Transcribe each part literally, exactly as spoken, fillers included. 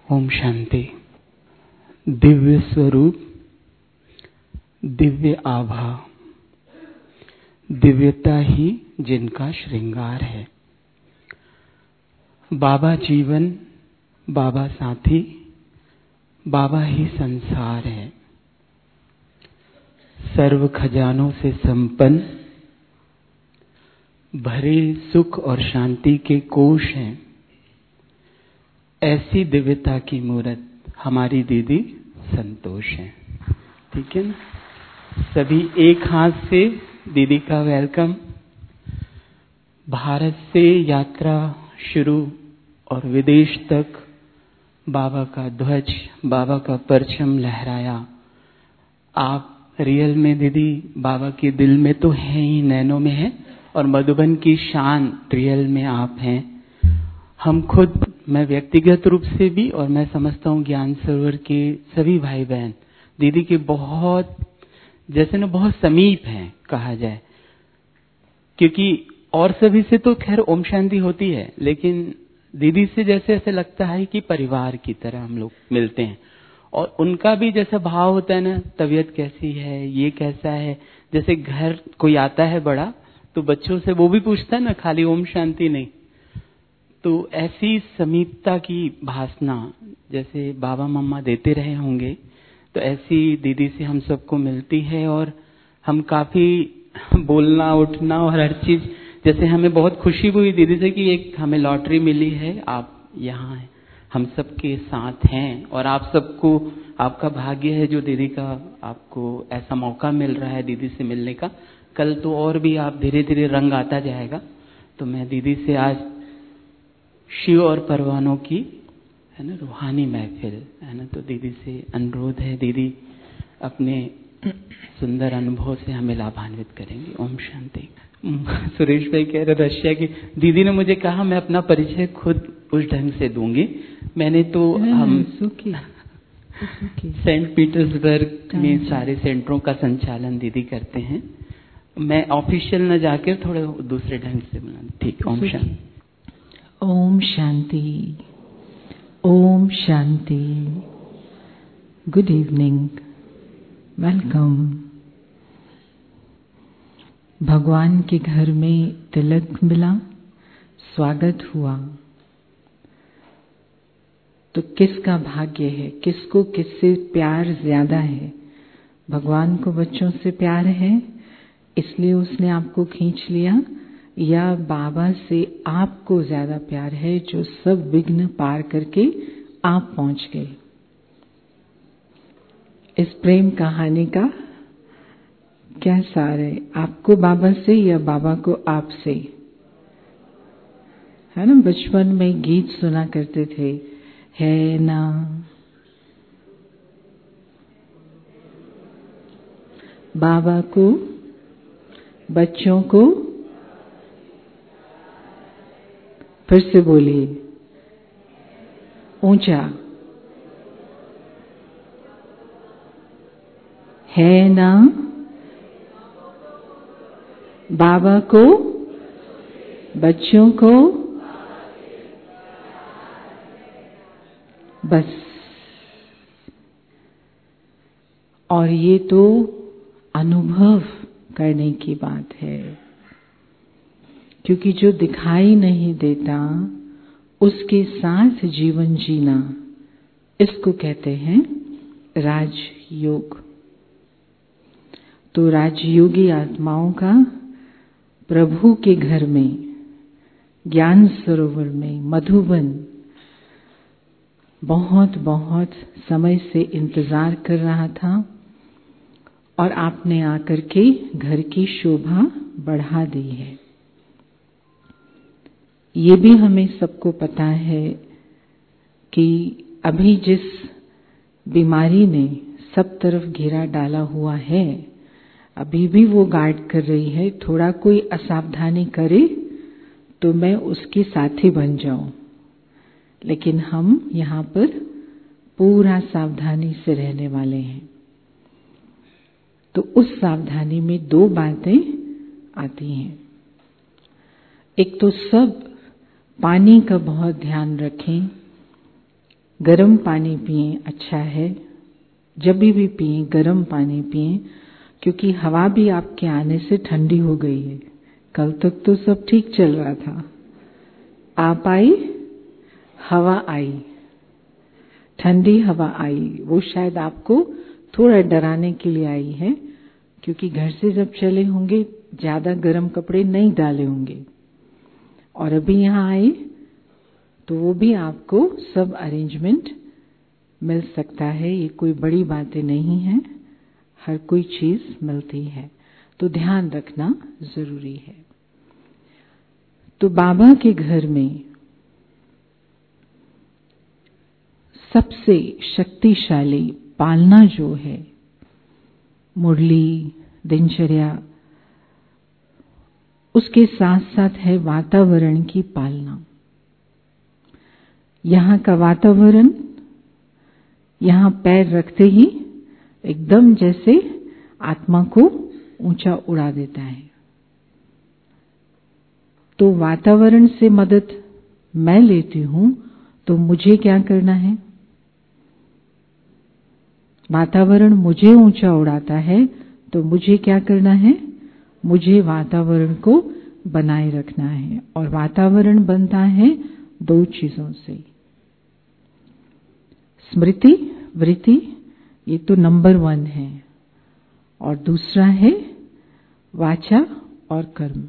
ओम शांति। दिव्य स्वरूप, दिव्य आभा, दिव्यता ही जिनका श्रृंगार है। बाबा जीवन, बाबा साथी, बाबा ही संसार है। सर्व खजानों से संपन्न, भरे सुख और शांति के कोश हैं। ऐसी दिव्यता की मूरत हमारी दीदी संतोष है। ठीक है ना? सभी एक हाथ से दीदी का वेलकम। भारत से यात्रा शुरू और विदेश तक बाबा का ध्वज, बाबा का परचम लहराया। आप रियल में दीदी बाबा के दिल में तो हैं ही, नैनों में हैं, और मधुबन की शान रियल में आप हैं। हम खुद, मैं व्यक्तिगत रूप से भी, और मैं समझता हूँ ज्ञान सरोवर के सभी भाई बहन दीदी के बहुत, जैसे ना बहुत समीप हैं कहा जाए। क्योंकि और सभी से तो खैर ओम शांति होती है, लेकिन दीदी से जैसे ऐसे लगता है कि परिवार की तरह हम लोग मिलते हैं। और उनका भी जैसा भाव होता है ना, तबीयत कैसी है, ये कैसा है। जैसे घर कोई आता है बड़ा, तो बच्चों से वो भी पूछता है ना, खाली ओम शांति नहीं। तो ऐसी समीपता की भासना जैसे बाबा मम्मा देते रहे होंगे, तो ऐसी दीदी से हम सबको मिलती है। और हम काफी बोलना उठना और हर चीज, जैसे हमें बहुत खुशी हुई दीदी से कि एक हमें लॉटरी मिली है, आप यहाँ हैं, हम सबके साथ हैं। और आप सबको, आपका भाग्य है जो दीदी का, आपको ऐसा मौका मिल रहा है दीदी से मिलने का। कल तो और भी आप धीरे धीरे रंग आता जाएगा। तो मैं दीदी से आज शिव और परवानों की, है ना, रूहानी महफिल, है ना, तो दीदी से अनुरोध है, दीदी अपने सुंदर अनुभव से हमें लाभान्वित करेंगे। ओम शांति। सुरेश भाई कह रहे रशिया की दीदी ने मुझे कहा मैं अपना परिचय खुद उस ढंग से दूंगी। मैंने तो हम सेंट पीटर्सबर्ग में सारे सेंटरों का संचालन दीदी करते हैं। मैं ऑफिशियल न जाकर थोड़े दूसरे ढंग से बोला। ठीक। ओम शांति। ओम शांति। ओम शांति। Good evening, welcome. भगवान के घर में तिलक मिला, स्वागत हुआ, तो किसका भाग्य है, किसको किससे प्यार ज्यादा है। भगवान को बच्चों से प्यार है, इसलिए उसने आपको खींच लिया, या बाबा से आपको ज्यादा प्यार है जो सब विघ्न पार करके आप पहुंच गए। इस प्रेम कहानी का क्या सार है? आपको बाबा से या बाबा को आप से? है ना, बचपन में गीत सुना करते थे, है ना, बाबा को, बच्चों को। फिर से बोलिए ऊंचा, है ना, बाबा को, बच्चों को। बस। और ये तो अनुभव करने की बात है, क्योंकि जो दिखाई नहीं देता उसके साथ जीवन जीना, इसको कहते हैं राजयोग। तो राजयोगी आत्माओं का प्रभु के घर में, ज्ञान सरोवर में, मधुबन बहुत बहुत समय से इंतजार कर रहा था, और आपने आकर के घर की शोभा बढ़ा दी है। ये भी हमें सबको पता है कि अभी जिस बीमारी ने सब तरफ घेरा डाला हुआ है, अभी भी वो गार्ड कर रही है। थोड़ा कोई असावधानी करे तो मैं उसके साथी बन जाऊं, लेकिन हम यहाँ पर पूरा सावधानी से रहने वाले हैं। तो उस सावधानी में दो बातें आती हैं। एक तो सब पानी का बहुत ध्यान रखें, गर्म पानी पिएं, अच्छा है। जब भी भी पिएं गर्म पानी पिएं, क्योंकि हवा भी आपके आने से ठंडी हो गई है। कल तक तो सब ठीक चल रहा था, आप आई, हवा आई, ठंडी हवा आई। वो शायद आपको थोड़ा डराने के लिए आई है, क्योंकि घर से जब चले होंगे ज्यादा गर्म कपड़े नहीं डाले होंगे, और अभी यहाँ आए तो वो भी आपको सब अरेंजमेंट मिल सकता है। ये कोई बड़ी बातें नहीं है, हर कोई चीज मिलती है, तो ध्यान रखना जरूरी है। तो बाबा के घर में सबसे शक्तिशाली पालना जो है, मुरली, दिनचर्या, उसके साथ साथ है वातावरण की पालना। यहाँ का वातावरण, यहाँ पैर रखते ही एकदम जैसे आत्मा को ऊंचा उड़ा देता है। तो वातावरण से मदद मैं लेती हूं, तो मुझे क्या करना है? वातावरण मुझे ऊंचा उड़ाता है, तो मुझे क्या करना है? मुझे वातावरण को बनाए रखना है। और वातावरण बनता है दो चीजों से, स्मृति, वृत्ति, ये तो नंबर वन है, और दूसरा है वाचा और कर्म।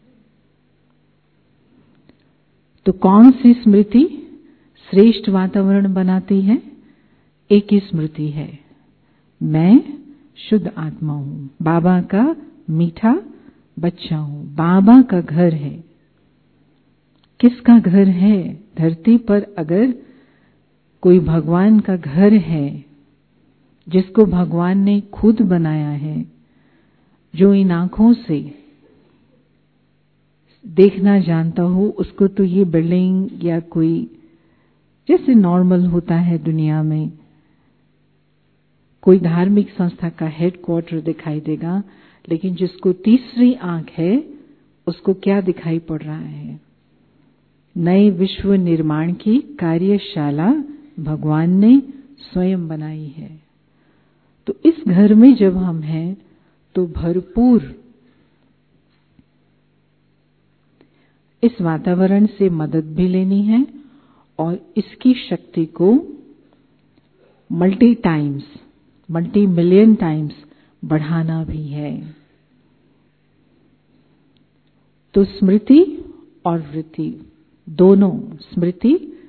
तो कौन सी स्मृति श्रेष्ठ वातावरण बनाती है? एक ही स्मृति है, मैं शुद्ध आत्मा हूं, बाबा का मीठा बच्चा हूं, बाबा का घर है। किसका घर है? धरती पर अगर कोई भगवान का घर है, जिसको भगवान ने खुद बनाया है, जो इन आंखों से देखना जानता हो, उसको तो ये बिल्डिंग या कोई जैसे नॉर्मल होता है दुनिया में, कोई धार्मिक संस्था का हेडक्वार्टर दिखाई देगा, लेकिन जिसको तीसरी आंख है उसको क्या दिखाई पड़ रहा है? नए विश्व निर्माण की कार्यशाला भगवान ने स्वयं बनाई है। तो इस घर में जब हम हैं तो भरपूर इस वातावरण से मदद भी लेनी है, और इसकी शक्ति को multi times, multi million times बढ़ाना भी है। तो स्मृति और वृत्ति दोनों, स्मृति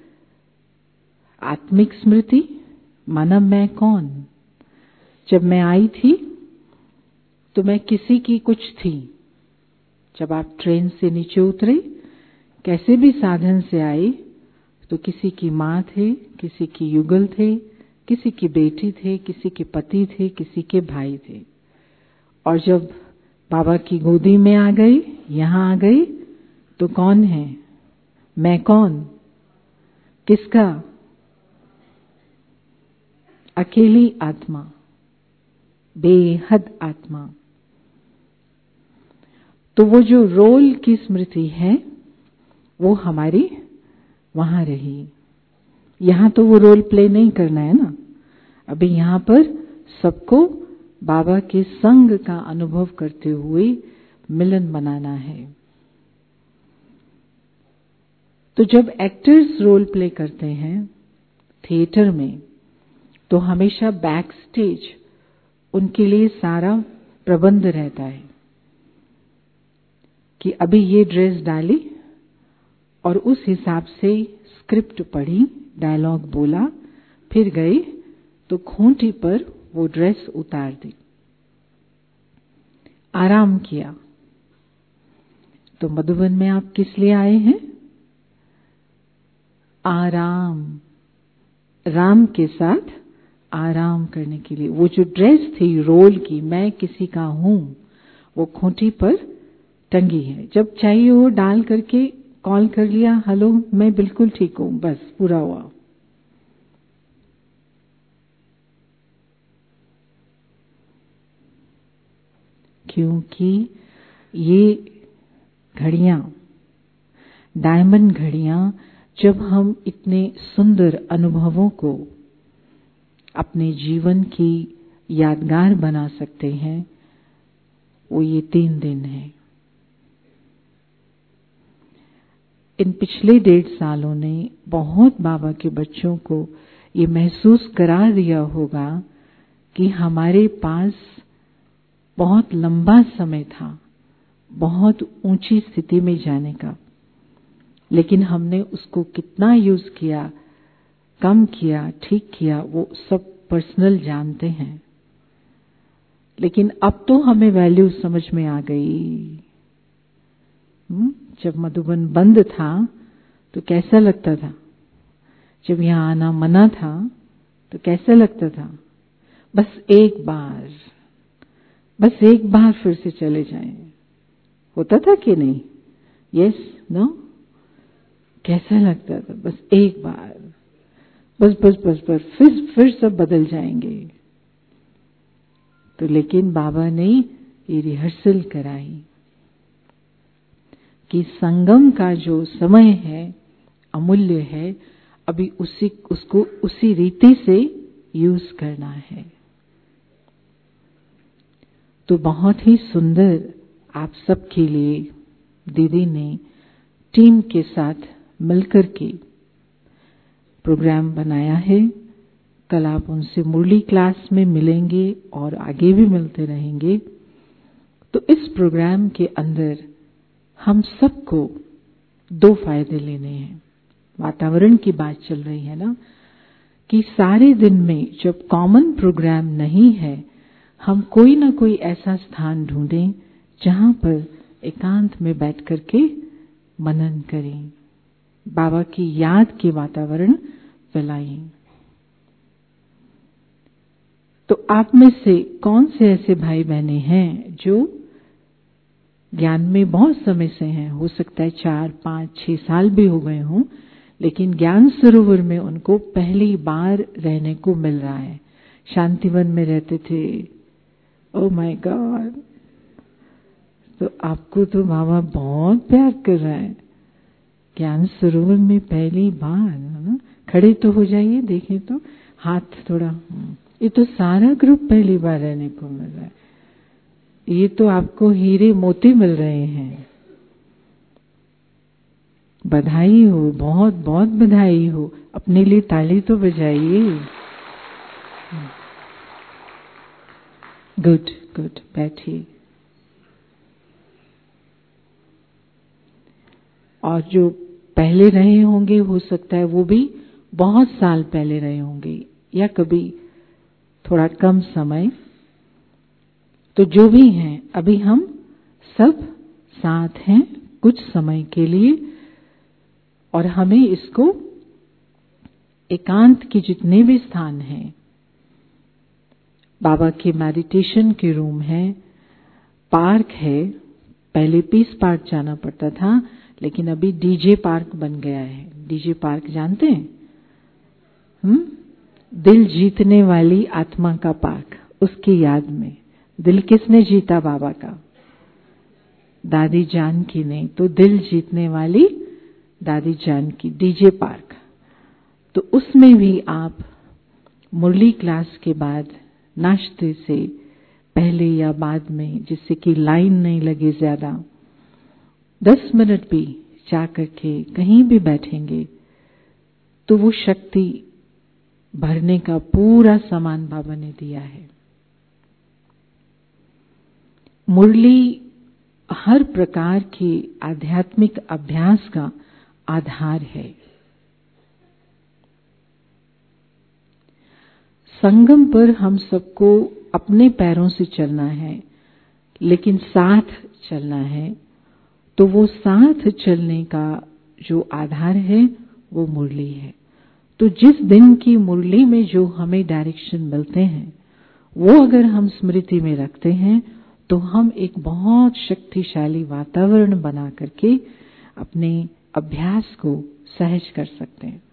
आत्मिक स्मृति, माना मैं कौन? जब मैं आई थी तो मैं किसी की कुछ थी। जब आप ट्रेन से नीचे उतरे, कैसे भी साधन से आए, तो किसी की माँ थे, किसी की युगल थे, किसी की बेटी थे, किसी के पति थे, किसी के भाई थे। और जब बाबा की गोदी में आ गई, यहाँ आ गई, तो कौन है? मैं कौन? किसका? अकेली आत्मा, बेहद आत्मा। तो वो जो रोल की स्मृति है वो हमारी वहां रही। यहां तो वो रोल प्ले नहीं करना है ना, अभी यहां पर सबको बाबा के संग का अनुभव करते हुए मिलन बनाना है। तो जब एक्टर्स रोल प्ले करते हैं थिएटर में, तो हमेशा बैक स्टेज उनके लिए सारा प्रबंध रहता है कि अभी ये ड्रेस डाली और उस हिसाब से स्क्रिप्ट पढ़ी, डायलॉग बोला, फिर गए तो खूंटी पर वो ड्रेस उतार दी, आराम किया। तो मधुबन में आप किस लिए आए हैं? आराम, राम के साथ आराम करने के लिए। वो जो ड्रेस थी रोल की, मैं किसी का हूं, वो खूंटी पर टंगी है। जब चाहिए हो डाल करके कॉल कर लिया, हेलो मैं बिल्कुल ठीक हूं, बस पूरा हुआ। क्योंकि ये घड़ियां, डायमंड घड़ियां जब हम इतने सुंदर अनुभवों को अपने जीवन की यादगार बना सकते हैं, वो ये तीन दिन है। इन पिछले डेढ़ सालों ने बहुत बाबा के बच्चों को ये महसूस करा दिया होगा कि हमारे पास बहुत लंबा समय था बहुत ऊंची स्थिति में जाने का, लेकिन हमने उसको कितना यूज किया, कम किया, ठीक किया, वो सब पर्सनल जानते हैं। लेकिन अब तो हमें वैल्यू समझ में आ गई। जब मधुबन बंद था तो कैसा लगता था, जब यहाँ आना मना था तो कैसा लगता था। बस एक बार बस एक बार फिर से चले जाएं, होता था कि नहीं? Yes, no? कैसा लगता था? बस एक बार, बस बस बस बस फिर फिर सब बदल जाएंगे। तो लेकिन बाबा ने ये रिहर्सल कराई कि संगम का जो समय है अमूल्य है, अभी उसी उसको उसी रीति से यूज करना है। तो बहुत ही सुंदर आप सबके लिए दीदी ने टीम के साथ मिलकर के प्रोग्राम बनाया है। कल आप उनसे मुरली क्लास में मिलेंगे और आगे भी मिलते रहेंगे। तो इस प्रोग्राम के अंदर हम सबको दो फायदे लेने हैं। वातावरण की बात चल रही है ना, कि सारे दिन में जब कॉमन प्रोग्राम नहीं है, हम कोई ना कोई ऐसा स्थान ढूंढें जहां पर एकांत में बैठ करके मनन करें, बाबा की याद के वातावरण फैलाएं। तो आप में से कौन से ऐसे भाई बहने हैं जो ज्ञान में बहुत समय से हैं? हो सकता है चार पांच छह साल भी हो गए हों, लेकिन ज्ञान सरोवर में उनको पहली बार रहने को मिल रहा है। शांतिवन में रहते थे, ओह माय गॉड, तो आपको तो बाबा बहुत प्यार कर रहा है। ज्ञान सरोवर में पहली बार, ना? खड़े तो हो जाइए, देखें तो हाथ थोड़ा। ये तो सारा ग्रुप पहली बार रहने को मिल रहा है। ये तो आपको हीरे मोती मिल रहे हैं। बधाई हो, बहुत बहुत बधाई हो। अपने लिए ताली तो बजाइए। गुड गुड, बैठिए। और जो पहले रहे होंगे, हो सकता है वो भी बहुत साल पहले रहे होंगे या कभी थोड़ा कम समय। तो जो भी हैं, अभी हम सब साथ हैं कुछ समय के लिए, और हमें इसको एकांत के जितने भी स्थान हैं, बाबा के मेडिटेशन के रूम है, पार्क है। पहले पीस पार्क जाना पड़ता था, लेकिन अभी डीजे पार्क बन गया है। डीजे पार्क जानते हैं? हम्म दिल जीतने वाली आत्मा का पार्क, उसकी याद में। दिल किसने जीता बाबा का? दादी जान की नहीं, तो दिल जीतने वाली दादी जान की डीजे पार्क। तो उसमें भी आप मुरली क्लास के बाद नाश्ते से पहले या बाद में, जिससे कि लाइन नहीं लगे ज्यादा, दस मिनट भी जाकर के कहीं भी बैठेंगे तो वो शक्ति भरने का पूरा सामान बाबा ने दिया है। मुरली हर प्रकार के आध्यात्मिक अभ्यास का आधार है। संगम पर हम सबको अपने पैरों से चलना है, लेकिन साथ चलना है। तो वो साथ चलने का जो आधार है वो मुरली है। तो जिस दिन की मुरली में जो हमें डायरेक्शन मिलते हैं, वो अगर हम स्मृति में रखते हैं तो हम एक बहुत शक्तिशाली वातावरण बना करके अपने अभ्यास को सहज कर सकते हैं।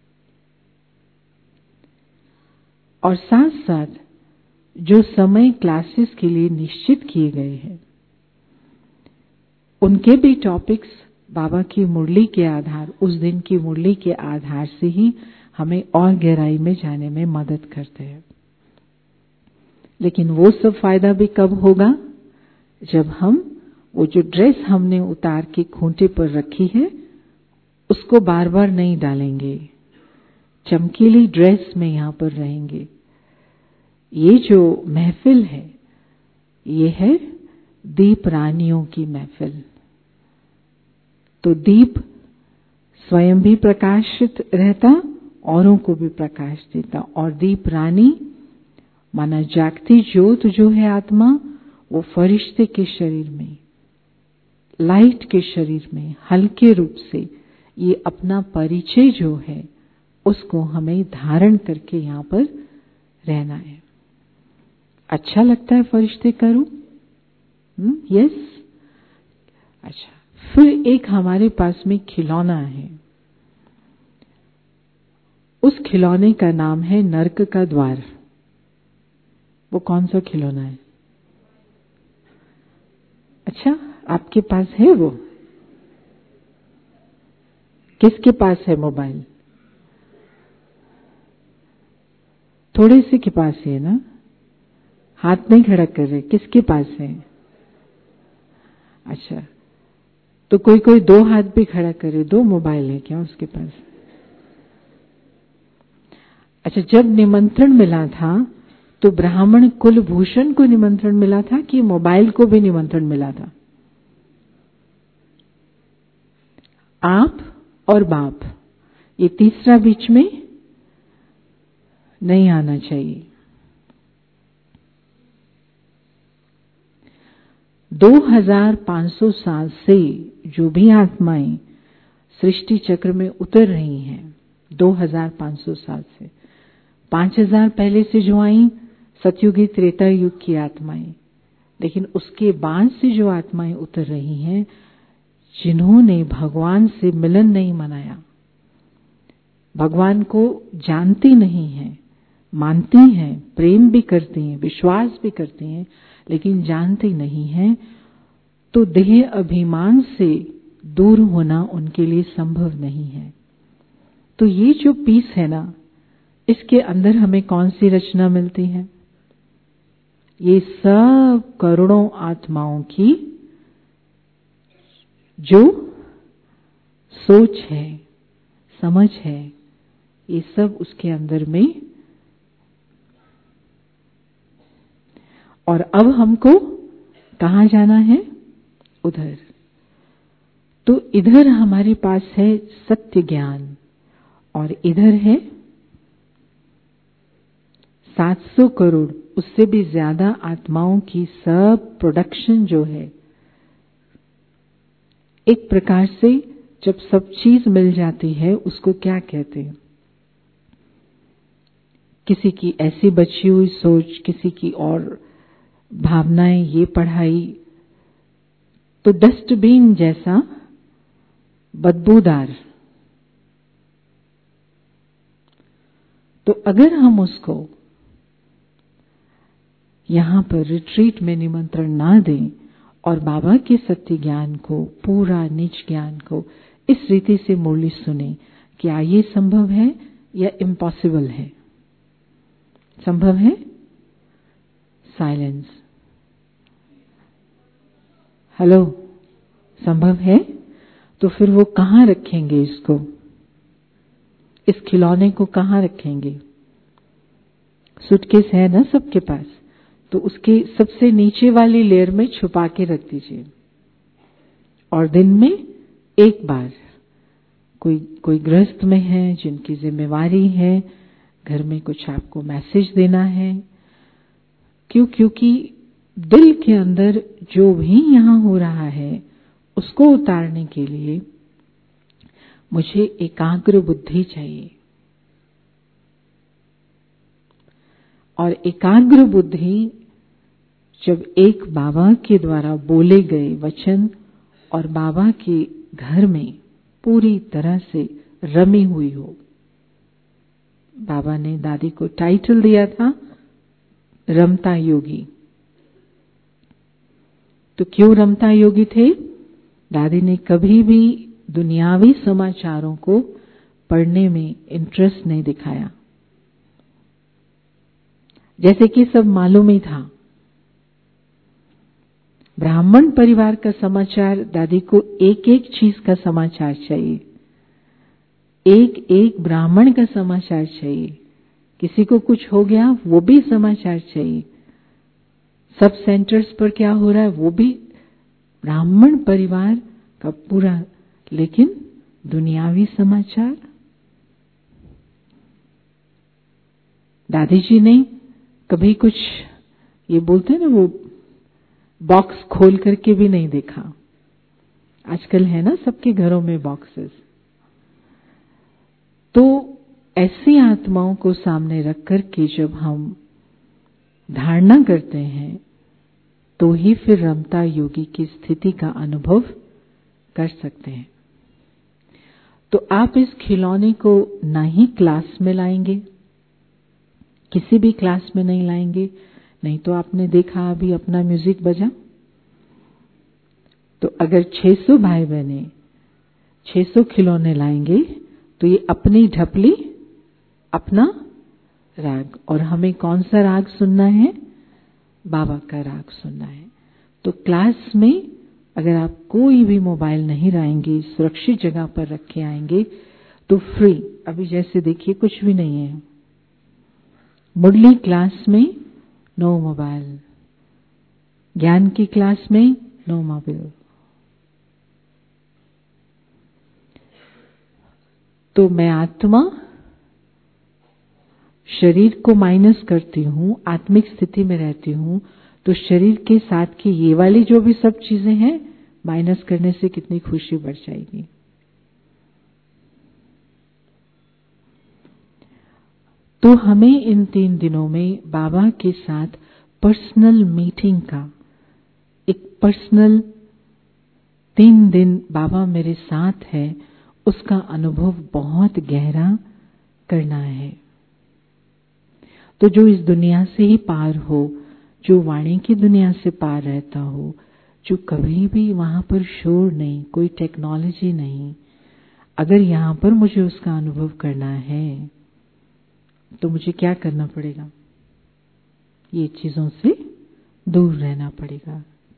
और साथ साथ जो समय क्लासेस के लिए निश्चित किए गए हैं, उनके भी टॉपिक्स बाबा की मुरली के आधार, उस दिन की मुरली के आधार से ही हमें और गहराई में जाने में मदद करते हैं। लेकिन वो सब फायदा भी कब होगा? जब हम वो जो ड्रेस हमने उतार के खूंटे पर रखी है उसको बार बार नहीं डालेंगे, चमकीली ड्रेस में यहां पर रहेंगे। ये जो महफिल है ये है दीप रानियों की महफिल। तो दीप स्वयं भी प्रकाशित रहता, औरों को भी प्रकाश देता। और दीप रानी माना जागती ज्योत जो है आत्मा, वो फरिश्ते के शरीर में, लाइट के शरीर में हल्के रूप से ये अपना परिचय जो है उसको हमें धारण करके यहाँ पर रहना है। अच्छा लगता है फरिश्ते का रूप? यस। अच्छा, फिर एक हमारे पास में खिलौना है। उस खिलौने का नाम है नर्क का द्वार। वो कौन सा खिलौना है? अच्छा, आपके पास है वो? किसके पास है मोबाइल? थोड़े से के पास है ना? हाथ नहीं खड़ा कर रहे, किसके पास है? अच्छा, तो कोई कोई दो हाथ भी खड़ा करे। दो मोबाइल है क्या उसके पास? अच्छा, जब निमंत्रण मिला था तो ब्राह्मण कुलभूषण को निमंत्रण मिला था कि मोबाइल को भी निमंत्रण मिला था? आप और बाप, ये तीसरा बीच में नहीं आना चाहिए। दो हज़ार पाँच सौ साल से जो भी आत्माएं सृष्टि चक्र में उतर रही हैं, दो हज़ार पाँच सौ साल से, पाँच हज़ार पहले से जो आई सतयुगी त्रेता युग की आत्माएं, लेकिन उसके बाद से जो आत्माएं उतर रही हैं जिन्होंने भगवान से मिलन नहीं मनाया, भगवान को जानती नहीं है, मानती हैं, प्रेम भी करती हैं, विश्वास भी करती हैं, लेकिन जानती नहीं हैं, तो देह अभिमान से दूर होना उनके लिए संभव नहीं है। तो ये जो पीस है ना, इसके अंदर हमें कौन सी रचना मिलती है? ये सब करोड़ों आत्माओं की जो सोच है, समझ है, ये सब उसके अंदर में। और अब हमको कहाँ जाना है? उधर। तो इधर हमारे पास है सत्य ज्ञान और इधर है सात सौ करोड़, उससे भी ज्यादा आत्माओं की सब प्रोडक्शन जो है। एक प्रकार से जब सब चीज मिल जाती है उसको क्या कहते हैं? किसी की ऐसी बची हुई सोच, किसी की और भावनाएं, ये पढ़ाई, तो डस्टबिन जैसा बदबूदार। तो अगर हम उसको यहां पर रिट्रीट में निमंत्रण ना दें और बाबा के सत्य ज्ञान को, पूरा निज ज्ञान को इस रीति से मुरली सुने, क्या ये संभव है या इम्पॉसिबल है? संभव है? साइलेंस। हेलो, संभव है? तो फिर वो कहाँ रखेंगे इसको? इस खिलौने को कहाँ रखेंगे? सूटकेस है ना सबके पास, तो उसके सबसे नीचे वाली लेयर में छुपा के रख दीजिए। और दिन में एक बार, कोई कोई गृहस्थ में है जिनकी जिम्मेवारी है घर में कुछ आपको मैसेज देना है, क्यों? क्योंकि दिल के अंदर जो भी यहाँ हो रहा है उसको उतारने के लिए मुझे एकाग्र बुद्धि चाहिए। और एकाग्र बुद्धि जब एक बाबा के द्वारा बोले गए वचन और बाबा के घर में पूरी तरह से रमी हुई हो। बाबा ने दादी को टाइटल दिया था रमता योगी। तो क्यों रमता योगी थे? दादी ने कभी भी दुनियावी समाचारों को पढ़ने में इंटरेस्ट नहीं दिखाया, जैसे कि सब मालूम ही था। ब्राह्मण परिवार का समाचार, दादी को एक एक चीज का समाचार चाहिए, एक एक ब्राह्मण का समाचार चाहिए। किसी को कुछ हो गया वो भी समाचार चाहिए, सब सेंटर्स पर क्या हो रहा है वो भी। ब्राह्मण परिवार का पूरा, लेकिन दुनियावी समाचार दादी जी ने कभी कुछ, ये बोलते हैं ना, वो बॉक्स खोल करके भी नहीं देखा। आजकल है ना सबके घरों में बॉक्सेस। तो ऐसी आत्माओं को सामने रख कर के जब हम धारणा करते हैं तो ही फिर रमता योगी की स्थिति का अनुभव कर सकते हैं। तो आप इस खिलौने को ना ही क्लास में लाएंगे, किसी भी क्लास में नहीं लाएंगे। नहीं तो आपने देखा अभी अपना म्यूजिक बजा, तो अगर छह सौ भाई बहने छह सौ खिलौने लाएंगे तो ये अपनी ढपली, अपना राग, और हमें कौन सा राग सुनना है? बाबा का राग सुनना है। तो क्लास में अगर आप कोई भी मोबाइल नहीं लाएंगे, सुरक्षित जगह पर रख के आएंगे तो फ्री, अभी जैसे देखिए कुछ भी नहीं है। मुरली क्लास में नो मोबाइल, ज्ञान की क्लास में नो मोबाइल। तो मैं आत्मा शरीर को माइनस करती हूँ, आत्मिक स्थिति में रहती हूँ, तो शरीर के साथ की ये वाली जो भी सब चीजें हैं माइनस करने से कितनी खुशी बढ़ जाएगी। तो हमें इन तीन दिनों में बाबा के साथ पर्सनल मीटिंग का, एक पर्सनल तीन दिन बाबा मेरे साथ है, उसका अनुभव बहुत गहरा करना है। तो जो इस दुनिया से ही पार हो, जो वाणी की दुनिया से पार रहता हो, जो कभी भी वहां पर शोर नहीं, कोई टेक्नोलॉजी नहीं, अगर यहां पर मुझे उसका अनुभव करना है तो मुझे क्या करना पड़ेगा? ये चीजों से दूर रहना पड़ेगा।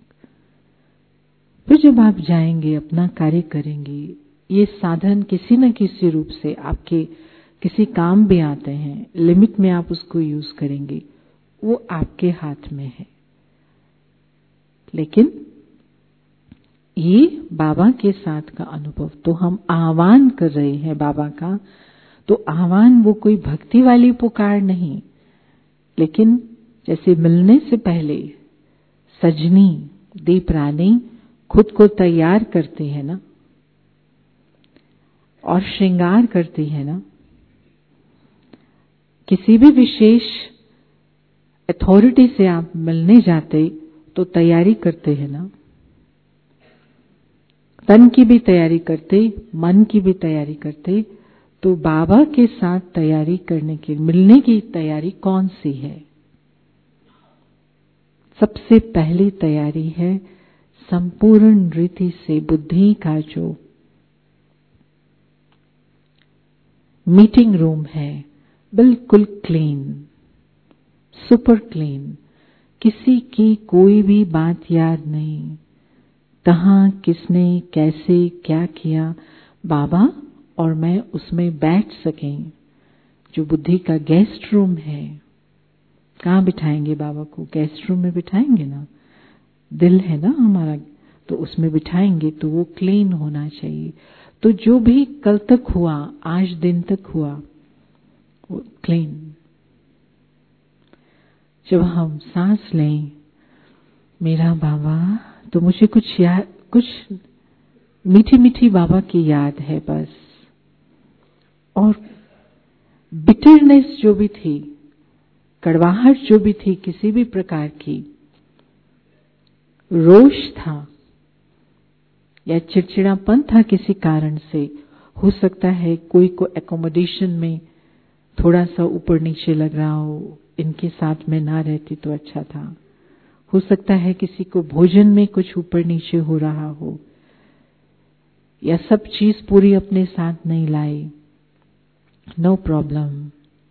फिर जब आप जाएंगे, अपना कार्य करेंगे, ये साधन किसी न किसी रूप से आपके किसी काम भी आते हैं, लिमिट में आप उसको यूज करेंगे, वो आपके हाथ में है। लेकिन ये बाबा के साथ का अनुभव, तो हम आह्वान कर रहे हैं बाबा का, तो आह्वान वो कोई भक्ति वाली पुकार नहीं, लेकिन जैसे मिलने से पहले सजनी दीप रानी खुद को तैयार करती है ना, और श्रृंगार करती है ना, किसी भी विशेष अथॉरिटी से आप मिलने जाते तो तैयारी करते हैं ना, तन की भी तैयारी करते, मन की भी तैयारी करते। तो बाबा के साथ तैयारी करने के, मिलने की तैयारी कौन सी है? सबसे पहली तैयारी है संपूर्ण रीति से बुद्धि का जो मीटिंग रूम है, बिल्कुल क्लीन, सुपर क्लीन, किसी की कोई भी बात याद नहीं, कहाँ किसने कैसे क्या किया, बाबा और मैं उसमें बैठ सकें। जो बुद्धि का गेस्ट रूम है, कहाँ बिठाएंगे बाबा को? गेस्ट रूम में बिठाएंगे ना, दिल है ना हमारा, तो उसमें बिठाएंगे, तो वो क्लीन होना चाहिए। तो जो भी कल तक हुआ, आज दिन तक हुआ, वो क्लीन। जब हम सांस लें, मेरा बाबा, तो मुझे कुछ याद, कुछ मीठी मीठी बाबा की याद है बस। और बिटरनेस जो भी थी, कड़वाहट जो भी थी किसी भी प्रकार की, रोष था या चिड़चिड़ापन था किसी कारण से, हो सकता है कोई को एकोमोडेशन में थोड़ा सा ऊपर नीचे लग रहा हो, इनके साथ में ना रहती तो अच्छा था। हो सकता है किसी को भोजन में कुछ ऊपर नीचे हो रहा हो, या सब चीज पूरी अपने साथ नहीं लाए, नो प्रॉब्लम।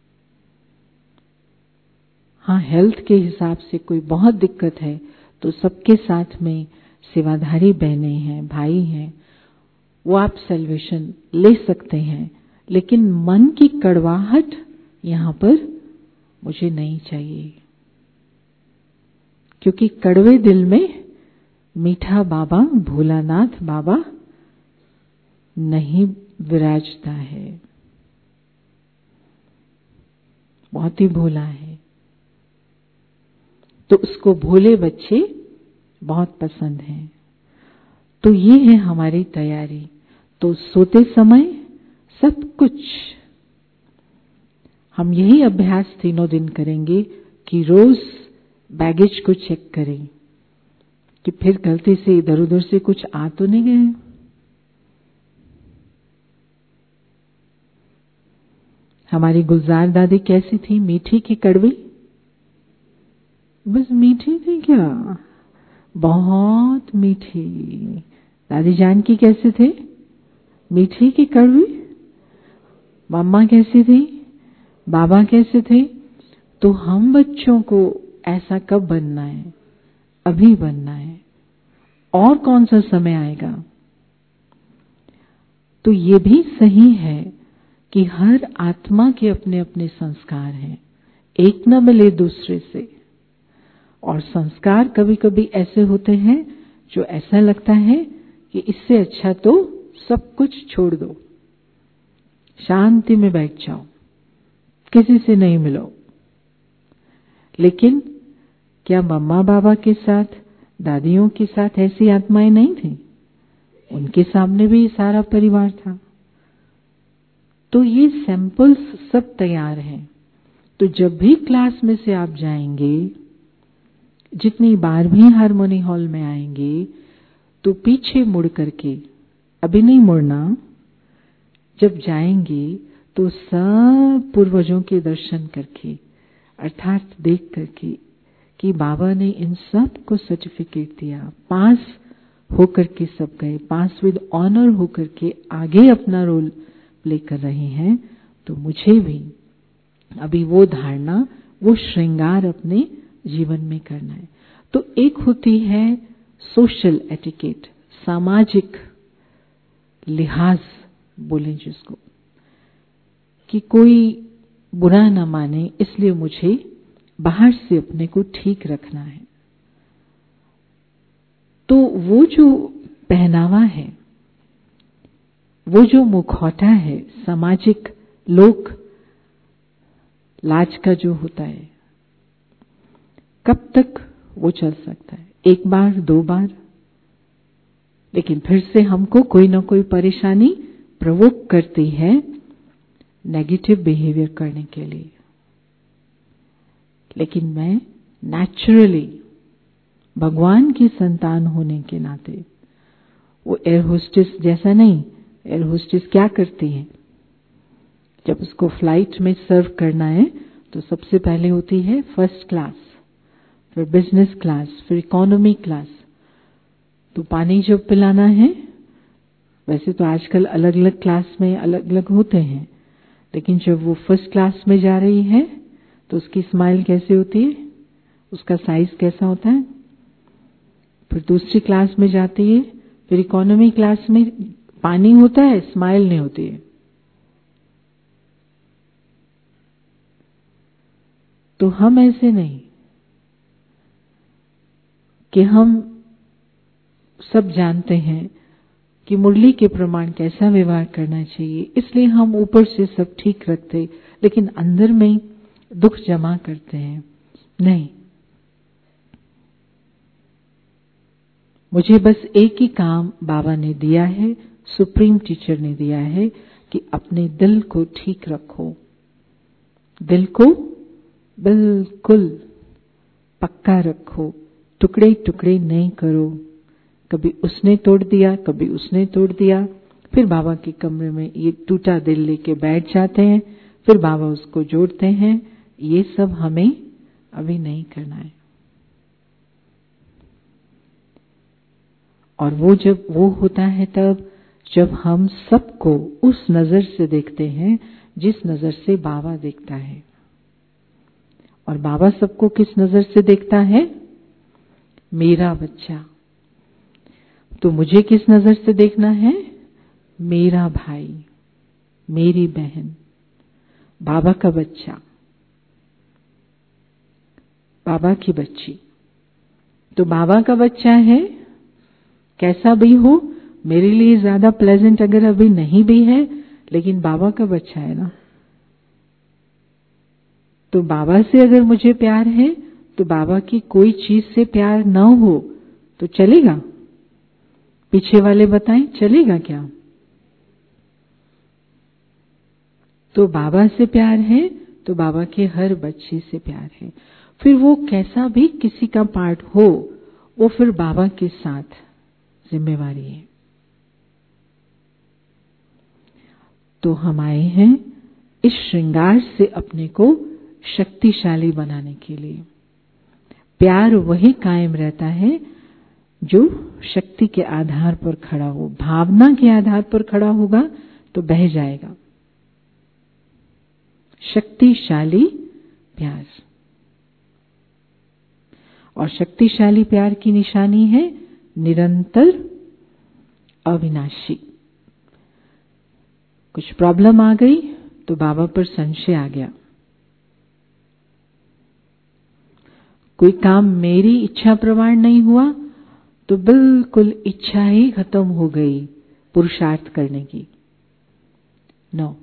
हाँ, हेल्थ के हिसाब से कोई बहुत दिक्कत है तो सबके साथ में सेवाधारी बहनें हैं, भाई हैं, वो आप सैल्वेशन ले सकते हैं। लेकिन मन की कड़वाहट यहां पर मुझे नहीं चाहिए, क्योंकि कड़वे दिल में मीठा बाबा, भोलानाथ बाबा नहीं विराजता है, बहुत ही भोला है। तो उसको भोले बच्चे बहुत पसंद हैं। तो ये है हमारी तैयारी। तो सोते समय सब कुछ हम यही अभ्यास तीनों दिन करेंगे कि रोज बैगेज को चेक करें कि फिर गलती से इधर उधर से कुछ आ तो नहीं गए। हमारी गुलजार दादी कैसी थी, मीठी की कड़वी? बस मीठी थी क्या? बहुत मीठी। दादी जान की कैसे थे, मीठी की कड़वी? मम्मा कैसी थी, बाबा कैसे थे? तो हम बच्चों को ऐसा कब बनना है? अभी बनना है। और कौन सा समय आएगा? तो ये भी सही है कि हर आत्मा के अपने अपने संस्कार हैं, एक न मिले दूसरे से। और संस्कार कभी कभी ऐसे होते हैं जो ऐसा लगता है कि इससे अच्छा तो सब कुछ छोड़ दो, शांति में बैठ जाओ, किसी से नहीं मिलो। लेकिन क्या मम्मा बाबा के साथ, दादियों के साथ ऐसी आत्माएं नहीं थी? उनके सामने भी सारा परिवार था। तो ये सैंपल्स सब तैयार हैं। तो जब भी क्लास में से आप जाएंगे, जितनी बार भी हारमोनी हॉल में आएंगे, तो पीछे मुड़ करके, अभी नहीं मुड़ना, जब जाएंगे तो सब पूर्वजों के दर्शन करके, अर्थात देख करके कि बाबा ने इन सब को सर्टिफिकेट दिया, पास होकर के सब गए, पास विद ऑनर होकर के आगे अपना रोल प्ले कर रहे हैं। तो मुझे भी अभी वो धारणा, वो श्रृंगार अपने जीवन में करना है। तो एक होती है सोशल एटिकेट, सामाजिक लिहाज बोलें जिसको, कि कोई बुरा ना माने, इसलिए मुझे बाहर से अपने को ठीक रखना है। तो वो जो पहनावा है, वो जो मुखौटा है, सामाजिक लोक लाज का जो होता है, कब तक वो चल सकता है? एक बार, दो बार, लेकिन फिर से हमको कोई ना कोई परेशानी प्रवोक करती है नेगेटिव बिहेवियर करने के लिए। लेकिन मैं नेचुरली भगवान की संतान होने के नाते, वो एयर होस्टेस जैसा नहीं। एयर होस्टेस क्या करती है? जब उसको फ्लाइट में सर्व करना है तो सबसे पहले होती है फर्स्ट क्लास, फिर बिजनेस क्लास, फिर इकोनॉमी क्लास। तो पानी जब पिलाना है, वैसे तो आजकल अलग अलग क्लास में अलग अलग होते हैं, लेकिन जब वो फर्स्ट क्लास में जा रही है तो उसकी स्माइल कैसे होती है, उसका साइज कैसा होता है? फिर दूसरी क्लास में जाती है, फिर इकोनॉमी क्लास में पानी होता है, स्माइल नहीं होती है। तो हम ऐसे नहीं कि हम सब जानते हैं कि मुरली के प्रमाण कैसा व्यवहार करना चाहिए, इसलिए हम ऊपर से सब ठीक रखते, लेकिन अंदर में दुख जमा करते हैं। नहीं, मुझे बस एक ही काम बाबा ने दिया है, सुप्रीम टीचर ने दिया है कि अपने दिल को ठीक रखो, दिल को बिल्कुल पक्का रखो, टुकड़े टुकड़े नहीं करो। कभी उसने तोड़ दिया, कभी उसने तोड़ दिया, फिर बाबा के कमरे में ये टूटा दिल लेके बैठ जाते हैं, फिर बाबा उसको जोड़ते हैं। ये सब हमें अभी नहीं करना है। और वो जब वो होता है तब जब हम सबको उस नजर से देखते हैं जिस नजर से बाबा देखता है। और बाबा सबको किस नजर से देखता है? मेरा बच्चा। तो मुझे किस नजर से देखना है? मेरा भाई, मेरी बहन, बाबा का बच्चा, बाबा की बच्ची। तो बाबा का बच्चा है, कैसा भी हो, मेरे लिए ज्यादा प्लेजेंट अगर अभी नहीं भी है, लेकिन बाबा का बच्चा है ना। तो बाबा से अगर मुझे प्यार है, तो बाबा की कोई चीज से प्यार ना हो तो चलेगा? पीछे वाले बताएं, चलेगा क्या? तो बाबा से प्यार है तो बाबा के हर बच्चे से प्यार है। फिर वो कैसा भी किसी का पार्ट हो, वो फिर बाबा के साथ जिम्मेवारी है। तो हम आए हैं इस श्रृंगार से अपने को शक्तिशाली बनाने के लिए। प्यार वही कायम रहता है जो शक्ति के आधार पर खड़ा हो। भावना के आधार पर खड़ा होगा तो बह जाएगा। शक्तिशाली प्यार, और शक्तिशाली प्यार की निशानी है निरंतर, अविनाशी। कुछ प्रॉब्लम आ गई तो बाबा पर संशय आ गया। कोई काम मेरी इच्छा प्रमाण नहीं हुआ तो बिल्कुल इच्छा ही खत्म हो गई पुरुषार्थ करने की। नो,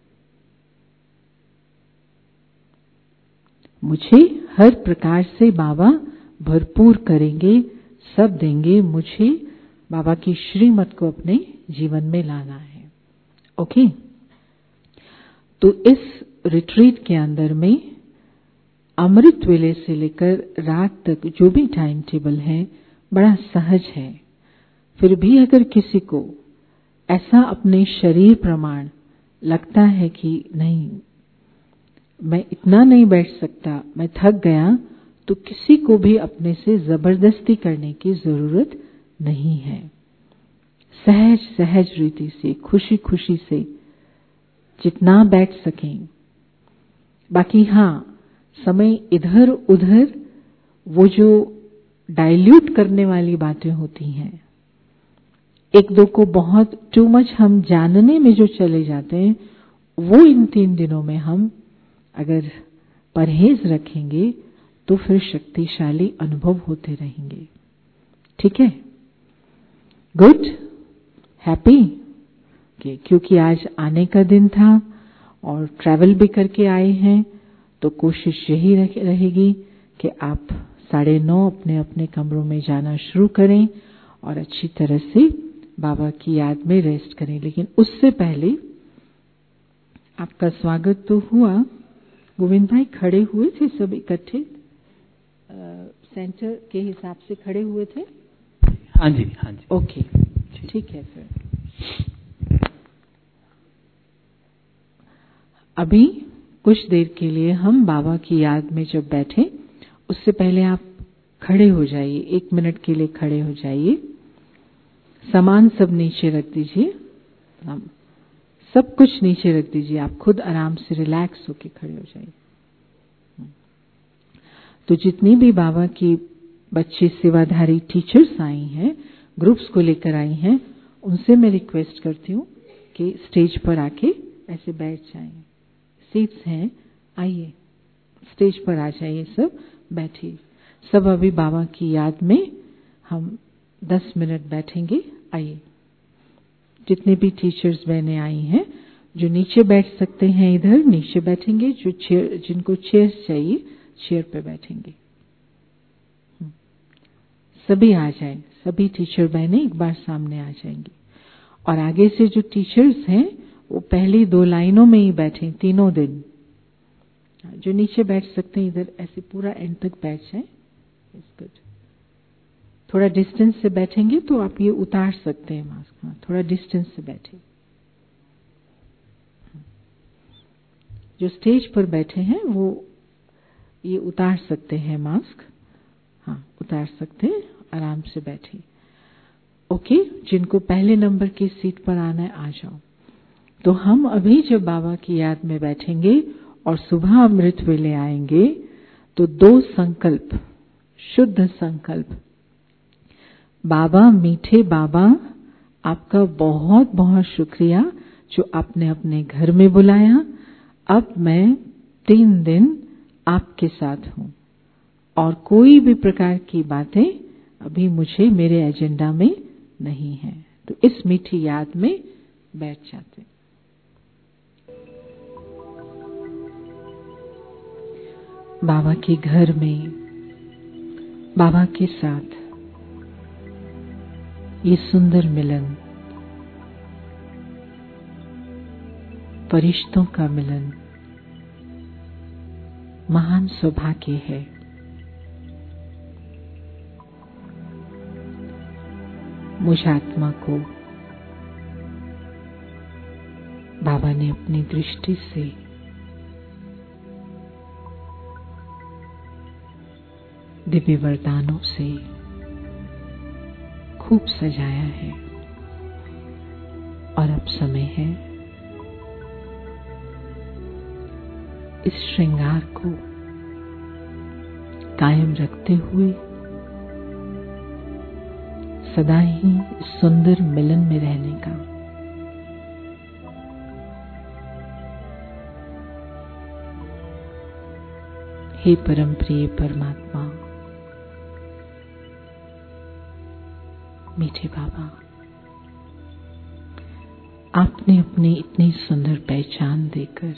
मुझे हर प्रकार से बाबा भरपूर करेंगे, सब देंगे। मुझे बाबा की श्रीमत को अपने जीवन में लाना है। ओके, तो इस रिट्रीट के अंदर में अमृत वेले से लेकर रात तक जो भी टाइम टेबल है बड़ा सहज है। फिर भी अगर किसी को ऐसा अपने शरीर प्रमाण लगता है कि नहीं, मैं इतना नहीं बैठ सकता, मैं थक गया, तो किसी को भी अपने से जबरदस्ती करने की जरूरत नहीं है। सहज सहज रीति से, खुशी खुशी से जितना बैठ सकें। बाकी हाँ, समय इधर उधर वो जो डाइल्यूट करने वाली बातें होती हैं, एक दो को बहुत टू मच हम जानने में जो चले जाते हैं, वो इन तीन दिनों में हम अगर परहेज रखेंगे तो फिर शक्तिशाली अनुभव होते रहेंगे। ठीक है, गुड, हैप्पी, क्योंकि आज आने का दिन था और ट्रैवल भी करके आए हैं, तो कोशिश यही रहेगी कि आप साढ़े नौ अपने अपने कमरों में जाना शुरू करें और अच्छी तरह से बाबा की याद में रेस्ट करें। लेकिन उससे पहले आपका स्वागत तो हुआ। गोविंद भाई खड़े हुए थे सब इकट्ठे, सेंटर के हिसाब से खड़े हुए थे? हाँ जी, हाँ जी। ओके, ठीक है। फिर अभी कुछ देर के लिए हम बाबा की याद में जब बैठे, उससे पहले आप खड़े हो जाइए, एक मिनट के लिए खड़े हो जाइए। सामान सब नीचे रख दीजिए, सब कुछ नीचे रख दीजिए। आप खुद आराम से रिलैक्स होकर खड़े हो जाइए। तो जितनी भी बाबा की बच्चे सेवाधारी टीचर्स आई हैं, ग्रुप्स को लेकर आई हैं, उनसे मैं रिक्वेस्ट करती हूँ कि स्टेज पर आके ऐसे बैठ जाएं। सीट्स हैं, आइए स्टेज पर आ जाइए, सब बैठिए। सब अभी बाबा की याद में हम दस मिनट बैठेंगे। आइए, जितने भी टीचर्स बहनें आई हैं, जो नीचे बैठ सकते हैं इधर नीचे बैठेंगे, जो चेयर, जिनको चेयर्स चाहिए चेयर पे बैठेंगे। सभी आ जाएं, सभी टीचर बहनें एक बार सामने आ जाएंगी। और आगे से जो टीचर्स हैं वो पहली दो लाइनों में ही बैठें तीनों दिन। जो नीचे बैठ सकते हैं इधर ऐसे पूरा एंड तक बैठ जाएं। गुड। थोड़ा डिस्टेंस से बैठेंगे तो आप ये उतार सकते हैं मास्क। हाँ, थोड़ा डिस्टेंस से बैठे। जो स्टेज पर बैठे हैं वो ये उतार सकते हैं मास्क। हाँ, उतार सकते हैं, आराम से बैठे। ओके, जिनको पहले नंबर की सीट पर आना है आ जाओ। तो हम अभी जब बाबा की याद में बैठेंगे और सुबह अमृत वेले आएंगे तो दो संकल्प, शुद्ध संकल्प। बाबा, मीठे बाबा, आपका बहुत बहुत शुक्रिया जो आपने अपने घर में बुलाया। अब मैं तीन दिन आपके साथ हूं और कोई भी प्रकार की बातें अभी मुझे मेरे एजेंडा में नहीं है। तो इस मीठी याद में बैठ जाते। बाबा के घर में बाबा के साथ ये सुंदर मिलन, फरिश्तों का मिलन महान सौभाग्य है। मुझ आत्मा को बाबा ने अपनी दृष्टि से दिव्य वरदानों से खूब सजाया है और अब समय है इस श्रृंगार को कायम रखते हुए सदा ही सुंदर मिलन में रहने का। हे परम प्रिय परमात्मा, मीठे बाबा, आपने अपनी इतनी सुंदर पहचान देकर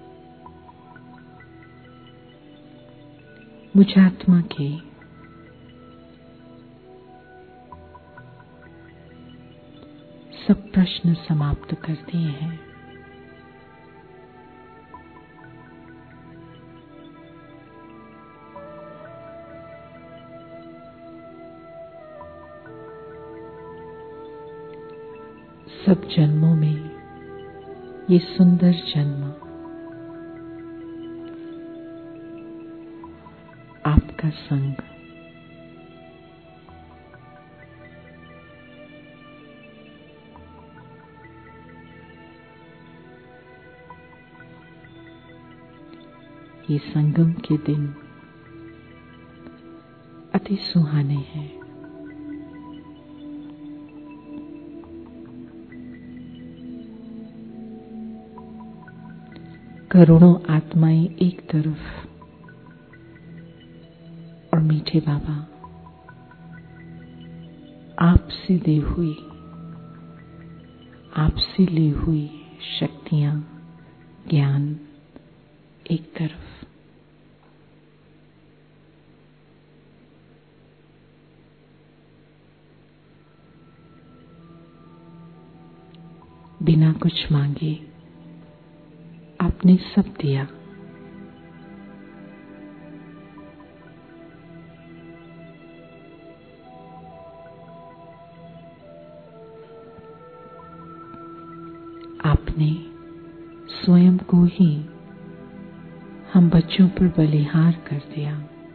मुझ आत्मा के सब प्रश्न समाप्त कर दिए हैं। सब जन्मों में ये सुंदर जन्म आपका संग, ये संगम के दिन अति सुहाने हैं। करोड़ों आत्माएं एक तरफ और मीठे बाबा आपसे दी हुई, आपसे ली हुई शक्तियां, ज्ञान एक तरफ। बिना कुछ मांगे आपने सब दिया। आपने स्वयं को ही हम बच्चों पर बलिहार कर दिया।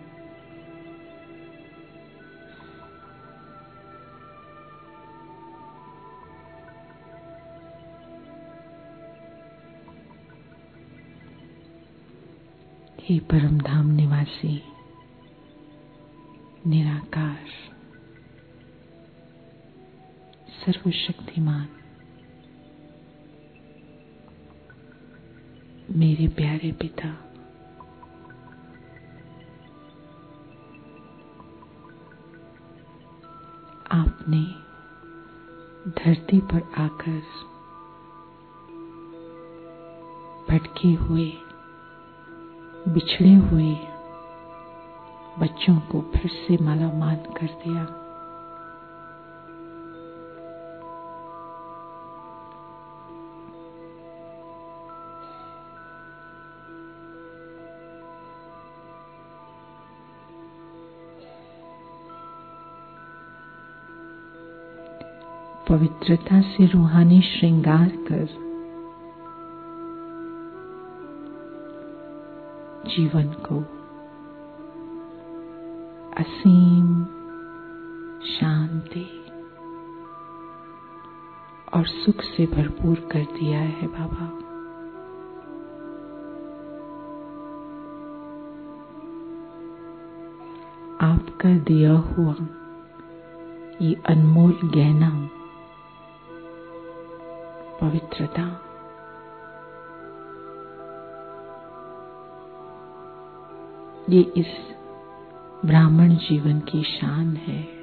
हे परम धाम निवासी, निराकार, सर्वशक्तिमान, मेरे प्यारे पिता, आपने धरती पर आकर भटके हुए, बिछड़े हुए बच्चों को फिर से मालामाल कर दिया। पवित्रता से रूहानी श्रृंगार कर जीवन को असीम शांति, और सुख से भरपूर कर दिया है बाबा। आपका दिया हुआ ये अनमोल गहना पवित्रता ये इस ब्राह्मण जीवन की शान है।